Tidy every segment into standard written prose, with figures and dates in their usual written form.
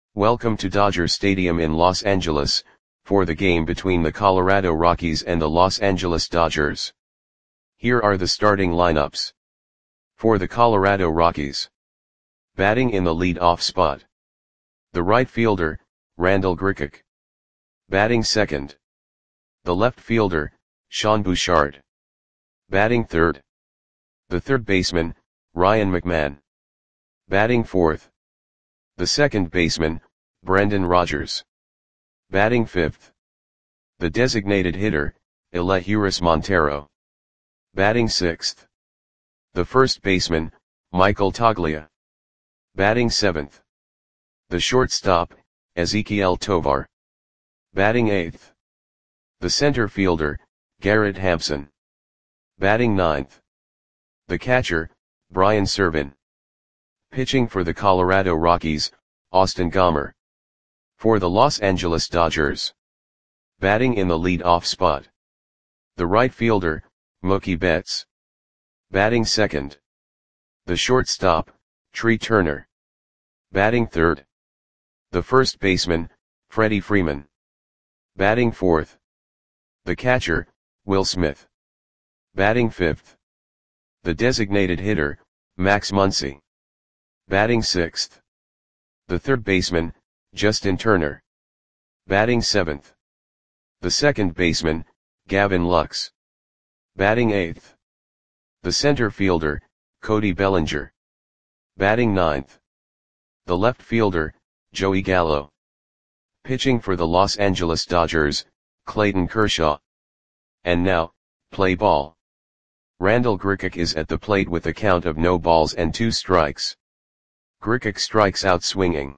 Welcome to Dodger Stadium in Los Angeles, for the game between the Colorado Rockies and the Los Angeles Dodgers. Here are the starting lineups. For the Colorado Rockies. Batting in the lead-off spot. The right fielder, Randal Grichuk. Batting second. The left fielder, Sean Bouchard. Batting third. The third baseman, Ryan McMahon. Batting fourth. The second baseman, Brendan Rodgers. Batting fifth. The designated hitter, Elehuris Montero. Batting sixth. The first baseman, Michael Toglia. Batting seventh. The shortstop, Ezequiel Tovar. Batting eighth. The center fielder, Garrett Hampson. Batting ninth. The catcher, Brian Serven. Pitching for the Colorado Rockies, Austin Gomber. For the Los Angeles Dodgers. Batting in the lead-off spot. The right fielder, Mookie Betts. Batting second. The shortstop, Trey Turner. Batting third. The first baseman, Freddie Freeman. Batting fourth. The catcher, Will Smith. Batting fifth. The designated hitter, Max Muncy. Batting sixth. The third baseman, Justin Turner. Batting seventh. The second baseman, Gavin Lux. Batting eighth. The center fielder, Cody Bellinger. Batting ninth. The left fielder, Joey Gallo. Pitching for the Los Angeles Dodgers, Clayton Kershaw. And now, play ball. Randal Grichuk is at the plate with a count of no balls and 2 strikes. Grichuk strikes out swinging.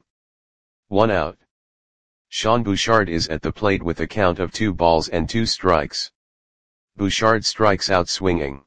1 out. Sean Bouchard is at the plate with a count of 2 balls and 2 strikes. Bouchard strikes out swinging.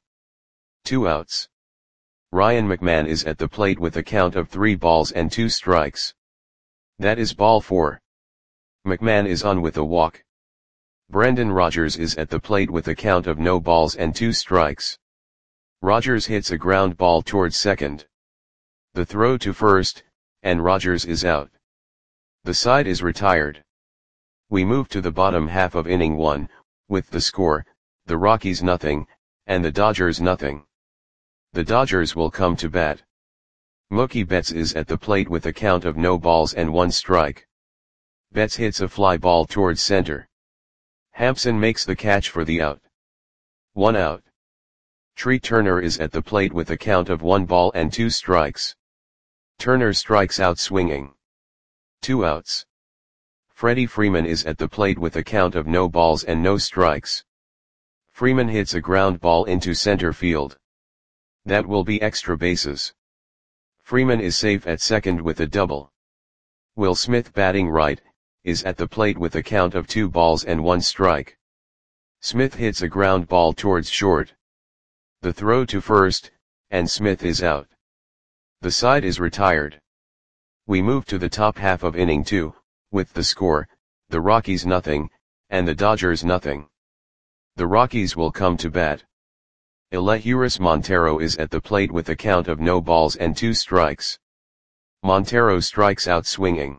2 outs. Ryan McMahon is at the plate with a count of 3 balls and 2 strikes. That is ball 4. McMahon is on with a walk. Brendan Rodgers is at the plate with a count of no balls and 2 strikes. Rodgers hits a ground ball towards second. The throw to first, and Rodgers is out. The side is retired. We move to the bottom half of inning 1, with the score, the Rockies nothing, and the Dodgers nothing. The Dodgers will come to bat. Mookie Betts is at the plate with a count of no balls and 1 strike. Betts hits a fly ball towards center. Hampson makes the catch for the out. 1 out. Trey Turner is at the plate with a count of 1 ball and 2 strikes. Turner strikes out swinging. 2 outs. Freddie Freeman is at the plate with a count of no balls and no strikes. Freeman hits a ground ball into center field. That will be extra bases. Freeman is safe at second with a double. Will Smith, batting right, is at the plate with a count of 2 balls and 1 strike. Smith hits a ground ball towards short. The throw to first, and Smith is out. The side is retired. We move to the top half of inning 2, with the score, the Rockies nothing, and the Dodgers nothing. The Rockies will come to bat. Elehuris Montero is at the plate with a count of no balls and 2 strikes. Montero strikes out swinging.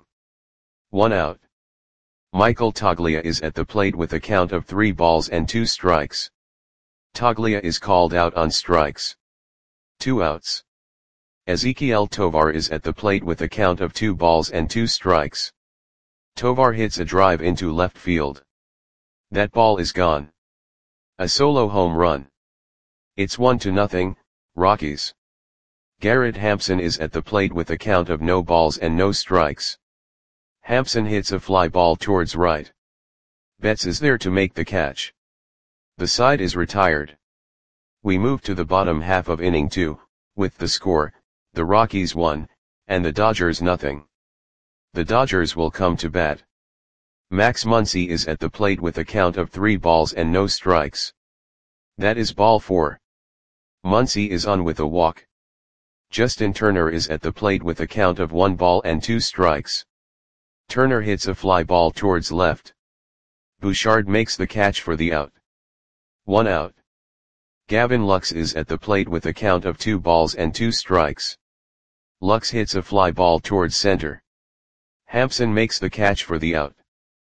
1 out. Michael Toglia is at the plate with a count of 3 balls and 2 strikes. Toglia is called out on strikes. 2 outs. Ezequiel Tovar is at the plate with a count of 2 balls and 2 strikes. Tovar hits a drive into left field. That ball is gone. A solo home run. It's 1-0, Rockies. Garrett Hampson is at the plate with a count of no balls and no strikes. Hampson hits a fly ball towards right. Betts is there to make the catch. The side is retired. We move to the bottom half of inning 2, with the score, the Rockies 1, and the Dodgers nothing. The Dodgers will come to bat. Max Muncy is at the plate with a count of 3 balls and no strikes. That is ball 4. Muncy is on with a walk. Justin Turner is at the plate with a count of 1 ball and 2 strikes. Turner hits a fly ball towards left. Bouchard makes the catch for the out. 1 out. Gavin Lux is at the plate with a count of 2 balls and 2 strikes. Lux hits a fly ball towards center. Hampson makes the catch for the out.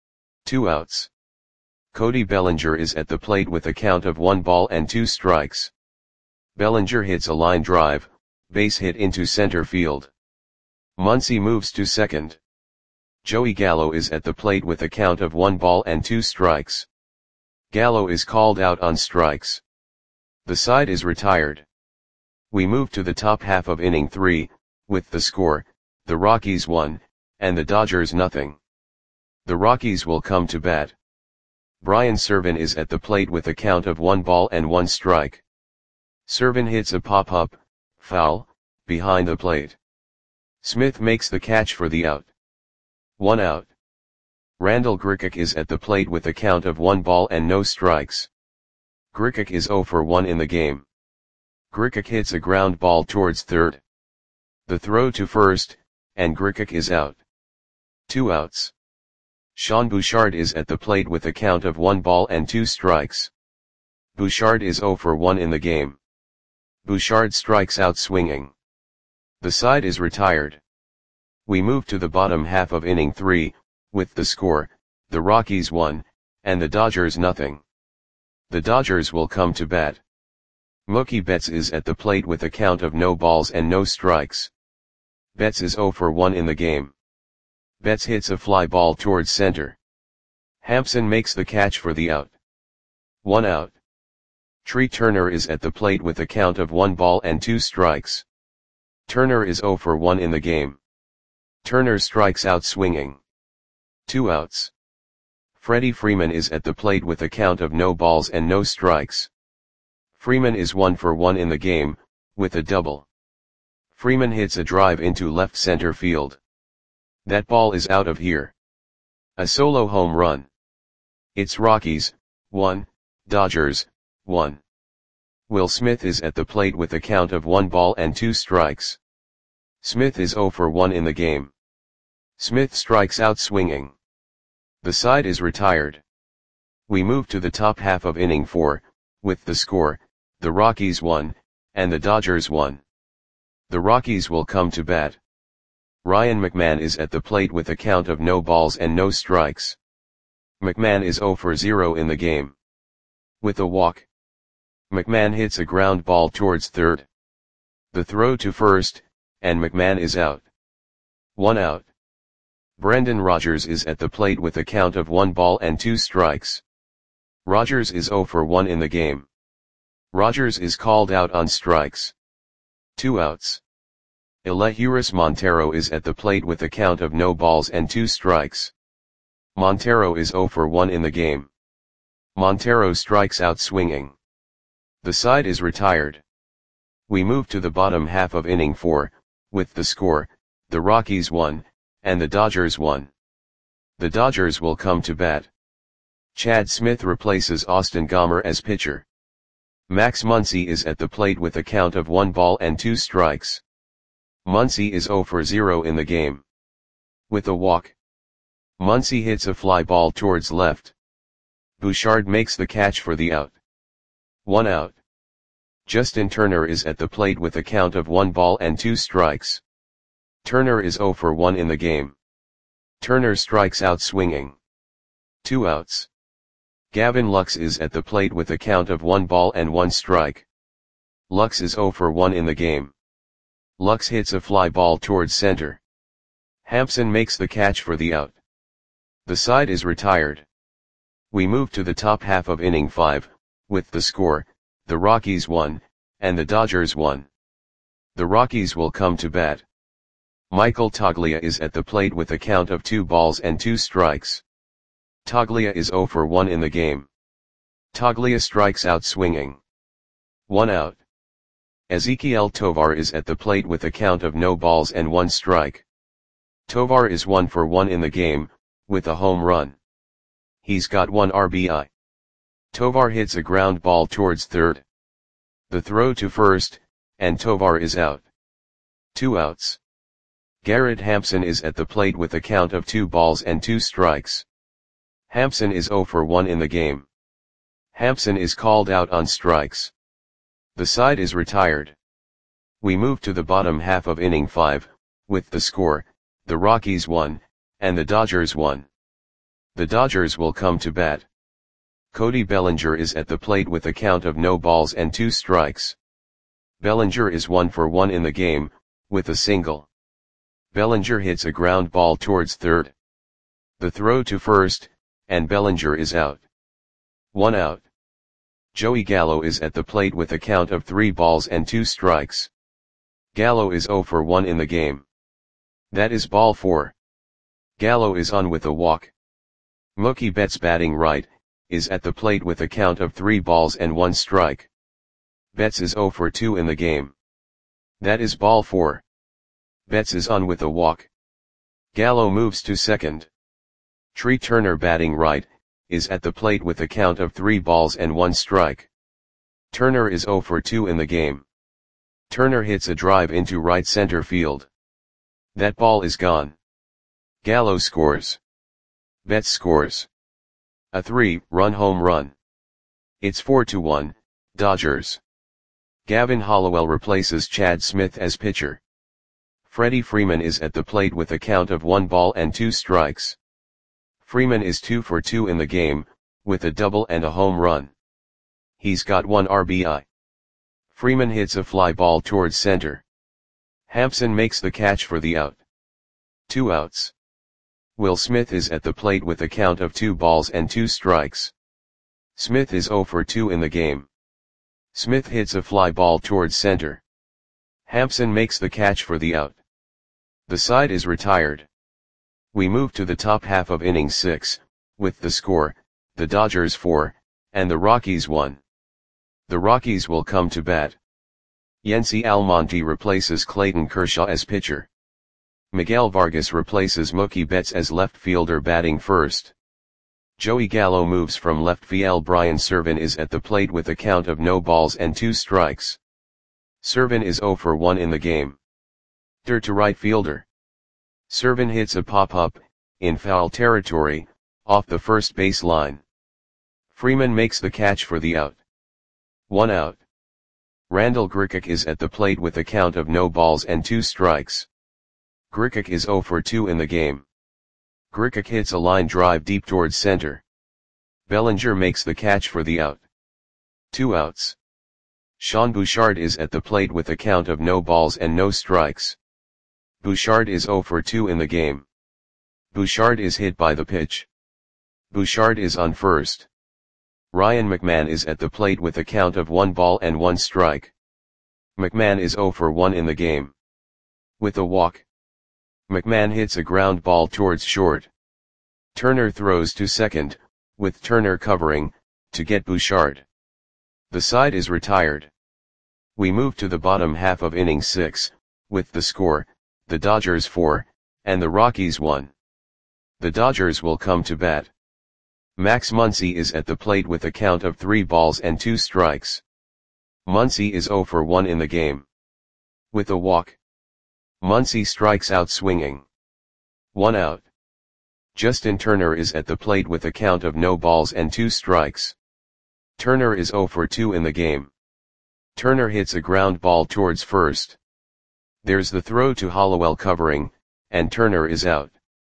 2 outs. Cody Bellinger is at the plate with a count of 1 ball and 2 strikes. Bellinger hits a line drive, base hit into center field. Muncy moves to second. Joey Gallo is at the plate with a count of 1 ball and 2 strikes. Gallo is called out on strikes. The side is retired. We move to the top half of inning 3, with the score, the Rockies 1, and the Dodgers nothing. The Rockies will come to bat. Brian Serven is at the plate with a count of 1 ball and 1 strike. Serven hits a pop-up, foul, behind the plate. Smith makes the catch for the out. 1 out. Randall Grichuk is at the plate with a count of 1 ball and no strikes. Grichuk is 0 for 1 in the game. Grichuk hits a ground ball towards third. The throw to first, and Grichuk is out. 2 outs. Sean Bouchard is at the plate with a count of 1 ball and 2 strikes. Bouchard is 0 for 1 in the game. Bouchard strikes out swinging. The side is retired. We move to the bottom half of inning 3, with the score, the Rockies 1, and the Dodgers nothing. The Dodgers will come to bat. Mookie Betts is at the plate with a count of no balls and no strikes. Betts is 0 for 1 in the game. Betts hits a fly ball towards center. Hampson makes the catch for the out. 1 out. Tree Turner is at the plate with a count of 1 ball and 2 strikes. Turner is 0 for 1 in the game. Turner strikes out swinging. 2 outs. Freddie Freeman is at the plate with a count of no balls and no strikes. Freeman is 1 for 1 in the game, with a double. Freeman hits a drive into left center field. That ball is out of here. A solo home run. It's Rockies, 1, Dodgers, 1. Will Smith is at the plate with a count of 1 ball and 2 strikes. Smith is 0 for 1 in the game. Smith strikes out swinging. The side is retired. We move to the top half of inning 4, with the score, the Rockies 1, and the Dodgers 1. The Rockies will come to bat. Ryan McMahon is at the plate with a count of no balls and no strikes. McMahon is 0 for 0 in the game. With a walk. McMahon hits a ground ball towards third. The throw to first, and McMahon is out. 1 out. Brendan Rodgers is at the plate with a count of 1 ball and 2 strikes. Rodgers is 0 for 1 in the game. Rodgers is called out on strikes. 2 outs. Elehuris Montero is at the plate with a count of no balls and 2 strikes. Montero is 0 for 1 in the game. Montero strikes out swinging. The side is retired. We move to the bottom half of inning 4, with the score, the Rockies 1, and the Dodgers 1. The Dodgers will come to bat. Chad Smith replaces Austin Gomber as pitcher. Max Muncy is at the plate with a count of 1 ball and 2 strikes. Muncy is 0 for 0 in the game. With a walk. Muncy hits a fly ball towards left. Bouchard makes the catch for the out. 1 out. Justin Turner is at the plate with a count of 1 ball and 2 strikes. Turner is 0 for 1 in the game. Turner strikes out swinging. 2 outs. Gavin Lux is at the plate with a count of 1 ball and 1 strike. Lux is 0 for 1 in the game. Lux hits a fly ball towards center. Hampson makes the catch for the out. The side is retired. We move to the top half of inning 5, with the score, the Rockies 1, and the Dodgers 1. The Rockies will come to bat. Michael Toglia is at the plate with a count of 2 balls and 2 strikes. Toglia is 0 for 1 in the game. Toglia strikes out swinging. 1 out. Ezequiel Tovar is at the plate with a count of no balls and 1 strike. Tovar is 1 for 1 in the game, with a home run. He's got 1 RBI. Tovar hits a ground ball towards third. The throw to first, and Tovar is out. 2 outs. Garrett Hampson is at the plate with a count of 2 balls and 2 strikes. Hampson is 0 for 1 in the game. Hampson is called out on strikes. The side is retired. We move to the bottom half of inning 5, with the score, the Rockies 1, and the Dodgers won. The Dodgers will come to bat. Cody Bellinger is at the plate with a count of no balls and 2 strikes. Bellinger is 1 for 1 in the game, with a single. Bellinger hits a ground ball towards third. The throw to first, and Bellinger is out. 1 out. Joey Gallo is at the plate with a count of 3 balls and 2 strikes. Gallo is 0 for 1 in the game. That is ball 4. Gallo is on with a walk. Mookie Betts, batting right, is at the plate with a count of 3 balls and 1 strike. Betts is 0 for 2 in the game. That is ball 4. Betts is on with a walk. Gallo moves to second. Trey Turner, batting right, is at the plate with a count of 3 balls and 1 strike. Turner is 0 for 2 in the game. Turner hits a drive into right center field. That ball is gone. Gallo scores. Betts scores. A 3-run home run. It's 4-1, Dodgers. Gavin Hollowell replaces Chad Smith as pitcher. Freddie Freeman is at the plate with a count of 1 ball and 2 strikes. Freeman is 2 for 2 in the game, with a double and a home run. He's got 1 RBI. Freeman hits a fly ball towards center. Hampson makes the catch for the out. 2 outs. Will Smith is at the plate with a count of 2 balls and 2 strikes. Smith is 0 for 2 in the game. Smith hits a fly ball towards center. Hampson makes the catch for the out. The side is retired. We move to the top half of inning 6, with the score, the Dodgers 4, and the Rockies 1. The Rockies will come to bat. Yency Almonte replaces Clayton Kershaw as pitcher. Miguel Vargas replaces Mookie Betts as left fielder, batting first. Joey Gallo moves from left field. Brian Serven is at the plate with a count of no balls and 2 strikes. Serven is 0 for 1 in the game. To right fielder. Serven hits a pop-up, in foul territory, off the first base line. Freeman makes the catch for the out. 1 out. Randall Grichuk is at the plate with a count of no balls and 2 strikes. Grichuk is 0 for 2 in the game. Grichuk hits a line drive deep towards center. Bellinger makes the catch for the out. 2 outs. Sean Bouchard is at the plate with a count of no balls and no strikes. Bouchard is 0 for 2 in the game. Bouchard is hit by the pitch. Bouchard is on first. Ryan McMahon is at the plate with a count of 1 ball and 1 strike. McMahon is 0 for 1 in the game. With a walk. McMahon hits a ground ball towards short. Turner throws to second, with Turner covering, to get Bouchard. The side is retired. We move to the bottom half of inning 6, with the score, the Dodgers 4, and the Rockies 1. The Dodgers will come to bat. Max Muncy is at the plate with a count of 3 balls and 2 strikes. Muncy is 0 for 1 in the game. With a walk. Muncy strikes out swinging. 1 out. Justin Turner is at the plate with a count of no balls and 2 strikes. Turner is 0 for 2 in the game. Turner hits a ground ball towards first. There's the throw to Hollowell covering, and Turner is out.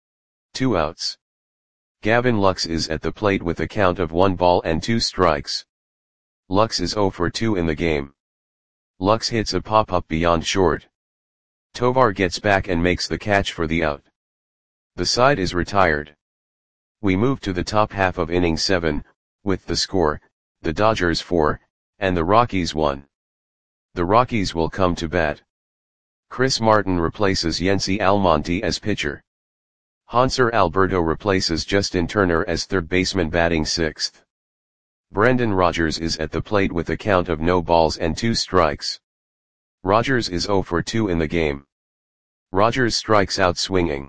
2 outs. Gavin Lux is at the plate with a count of 1 ball and 2 strikes. Lux is 0 for 2 in the game. Lux hits a pop-up beyond short. Tovar gets back and makes the catch for the out. The side is retired. We move to the top half of inning 7, with the score, the Dodgers 4, and the Rockies 1. The Rockies will come to bat. Chris Martin replaces Yency Almonte as pitcher. Hanser Alberto replaces Justin Turner as third baseman, batting 6th. Brendan Rodgers is at the plate with a count of no balls and 2 strikes. Rodgers is 0 for 2 in the game. Rodgers strikes out swinging.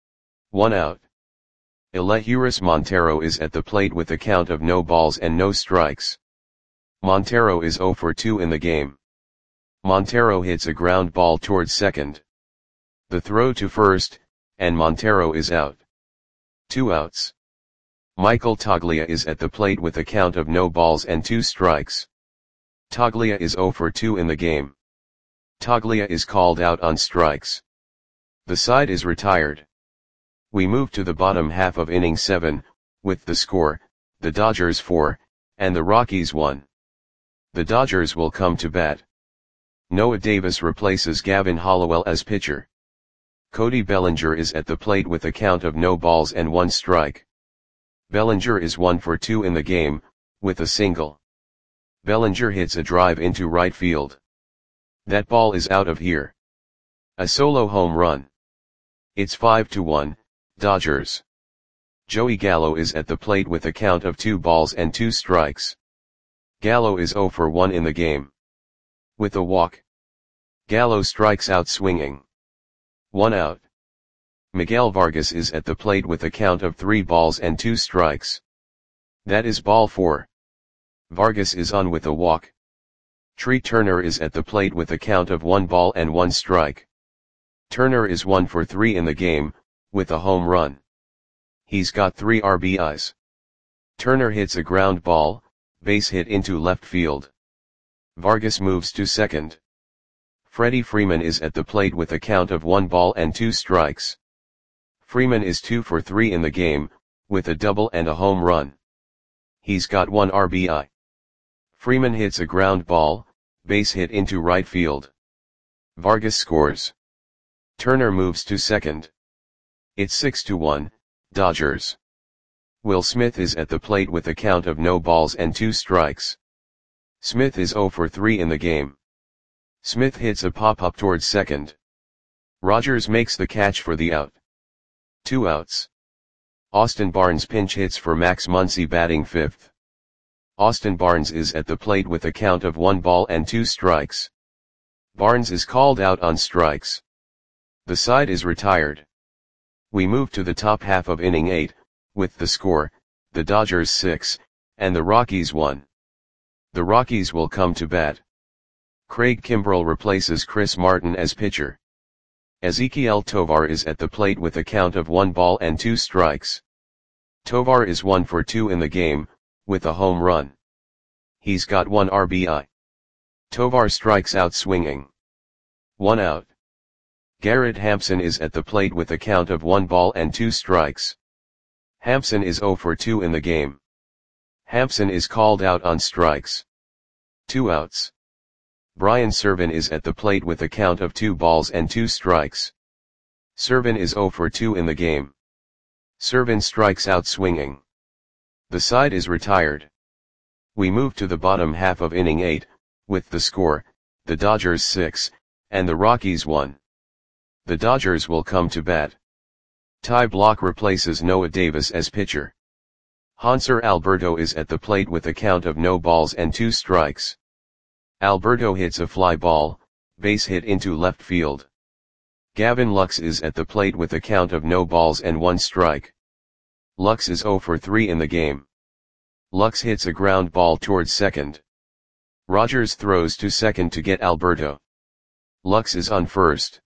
1 out. Elehuris Montero is at the plate with a count of no balls and no strikes. Montero is 0 for 2 in the game. Montero hits a ground ball towards second. The throw to first, and Montero is out. 2 outs. Michael Toglia is at the plate with a count of no balls and 2 strikes. Toglia is 0 for 2 in the game. Toglia is called out on strikes. The side is retired. We move to the bottom half of inning 7, with the score, the Dodgers 4, and the Rockies 1. The Dodgers will come to bat. Noah Davis replaces Gavin Hollowell as pitcher. Cody Bellinger is at the plate with a count of no balls and 1 strike. Bellinger is 1 for 2 in the game, with a single. Bellinger hits a drive into right field. That ball is out of here. A solo home run. It's 5-1, Dodgers. Joey Gallo is at the plate with a count of 2 balls and 2 strikes. Gallo is 0 for 1 in the game. With a walk. Gallo strikes out swinging. 1 out. Miguel Vargas is at the plate with a count of 3 balls and 2 strikes. That is ball 4. Vargas is on with a walk. Trey Turner is at the plate with a count of 1 ball and 1 strike. Turner is 1 for 3 in the game, with a home run. He's got 3 RBIs. Turner hits a ground ball, base hit into left field. Vargas moves to second. Freddie Freeman is at the plate with a count of 1 ball and 2 strikes. Freeman is 2 for 3 in the game, with a double and a home run. He's got 1 RBI. Freeman hits a ground ball, base hit into right field. Vargas scores. Turner moves to second. It's 6-1, Dodgers. Will Smith is at the plate with a count of no balls and 2 strikes. Smith is 0 for 3 in the game. Smith hits a pop-up towards second. Rogers makes the catch for the out. 2 outs. Austin Barnes pinch hits for Max Muncy batting 5th. Austin Barnes is at the plate with a count of 1 ball and 2 strikes. Barnes is called out on strikes. The side is retired. We move to the top half of inning 8, with the score, the Dodgers 6, and the Rockies 1. The Rockies will come to bat. Craig Kimbrell replaces Chris Martin as pitcher. Ezequiel Tovar is at the plate with a count of 1 ball and 2 strikes. Tovar is 1 for 2 in the game, with a home run. He's got 1 RBI. Tovar strikes out swinging. 1 out. Garrett Hampson is at the plate with a count of 1 ball and 2 strikes. Hampson is 0 for 2 in the game. Hampson is called out on strikes. 2 outs. Brian Serven is at the plate with a count of 2 balls and 2 strikes. Serven is 0 for 2 in the game. Serven strikes out swinging. The side is retired. We move to the bottom half of inning 8, with the score, the Dodgers 6, and the Rockies 1. The Dodgers will come to bat. Ty Blach replaces Noah Davis as pitcher. Hanser Alberto is at the plate with a count of no balls and 2 strikes. Alberto hits a fly ball, base hit into left field. Gavin Lux is at the plate with a count of no balls and 1 strike. Lux is 0 for 3 in the game. Lux hits a ground ball towards second. Rogers throws to second to get Alberto. Lux is on first.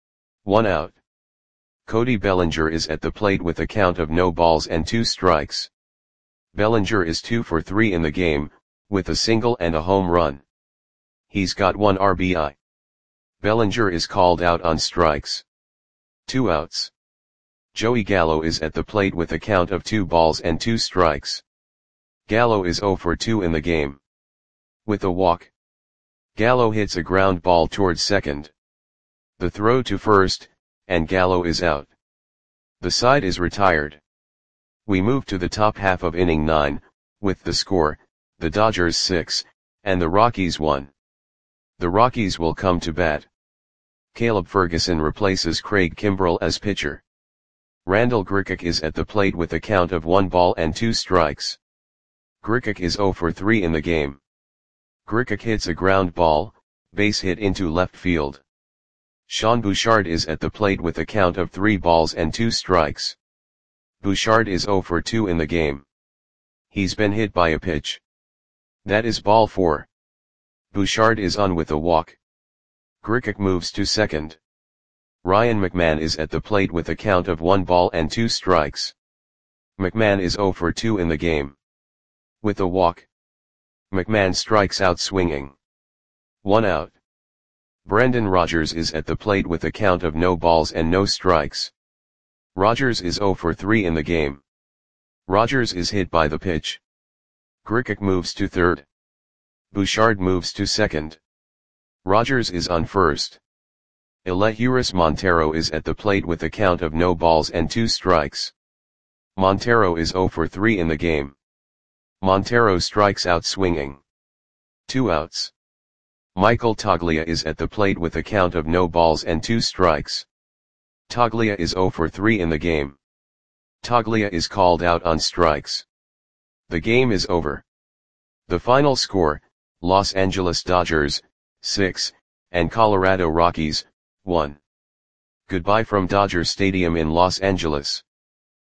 1 out. Cody Bellinger is at the plate with a count of no balls and 2 strikes. Bellinger is 2 for 3 in the game, with a single and a home run. He's got 1 RBI. Bellinger is called out on strikes. 2 outs. Joey Gallo is at the plate with a count of 2 balls and 2 strikes. Gallo is 0 for 2 in the game. With a walk. Gallo hits a ground ball towards second. The throw to first, and Gallo is out. The side is retired. We move to the top half of inning 9, with the score, the Dodgers 6, and the Rockies 1. The Rockies will come to bat. Caleb Ferguson replaces Craig Kimbrell as pitcher. Randall Grichuk is at the plate with a count of 1 ball and 2 strikes. Grichuk is 0 for 3 in the game. Grichuk hits a ground ball, base hit into left field. Sean Bouchard is at the plate with a count of 3 balls and 2 strikes. Bouchard is 0 for 2 in the game. He's been hit by a pitch. That is ball 4. Bouchard is on with a walk. Grichuk moves to second. Ryan McMahon is at the plate with a count of 1 ball and 2 strikes. McMahon is 0 for 2 in the game. With a walk. McMahon strikes out swinging. 1 out. Brendan Rodgers is at the plate with a count of no balls and no strikes. Rogers is 0 for 3 in the game. Rogers is hit by the pitch. Grichuk moves to third. Bouchard moves to second. Rogers is on first. Elehuris Montero is at the plate with a count of no balls and 2 strikes. Montero is 0 for 3 in the game. Montero strikes out swinging. 2 outs. Michael Toglia is at the plate with a count of no balls and 2 strikes. Toglia is 0 for 3 in the game. Toglia is called out on strikes. The game is over. The final score, Los Angeles Dodgers, 6, and Colorado Rockies, 1. Goodbye from Dodger Stadium in Los Angeles.